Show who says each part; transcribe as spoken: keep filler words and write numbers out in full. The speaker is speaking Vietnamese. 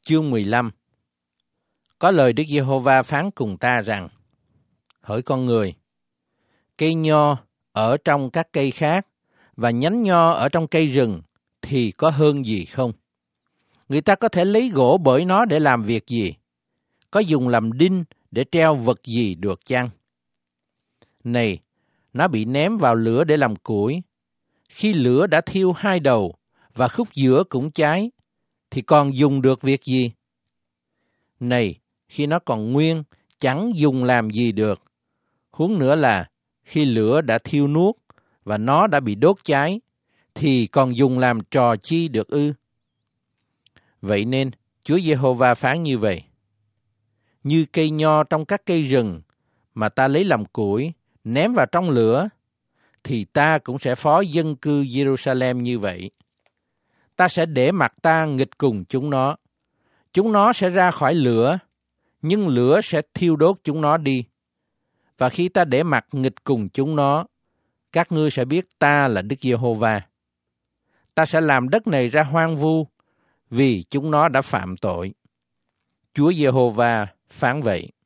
Speaker 1: Chương mười lăm. Có lời Đức Giê-hô-va phán cùng ta rằng: Hỡi con người, cây nho ở trong các cây khác và nhánh nho ở trong cây rừng thì có hơn gì không? Người ta có thể lấy gỗ bởi nó để làm việc gì? Có dùng làm đinh để treo vật gì được chăng? Này, nó bị ném vào lửa để làm củi. Khi lửa đã thiêu hai đầu và khúc giữa cũng cháy, thì còn dùng được việc gì? Này, khi nó còn nguyên, chẳng dùng làm gì được. Huống nữa là, khi lửa đã thiêu nuốt và nó đã bị đốt cháy, thì còn dùng làm trò chi được ư? Vậy nên, Chúa Giê-hô-va phán như vậy: Như cây nho trong các cây rừng mà ta lấy làm củi, ném vào trong lửa, thì ta cũng sẽ phó dân cư Jerusalem như vậy. Ta sẽ để mặt ta nghịch cùng chúng nó. Chúng nó sẽ ra khỏi lửa, nhưng lửa sẽ thiêu đốt chúng nó đi. Và khi ta để mặt nghịch cùng chúng nó, các ngươi sẽ biết ta là Đức Giê-hô-va. Ta sẽ làm đất này ra hoang vu, vì chúng nó đã phạm tội. Chúa Giê-hô-va phán vậy.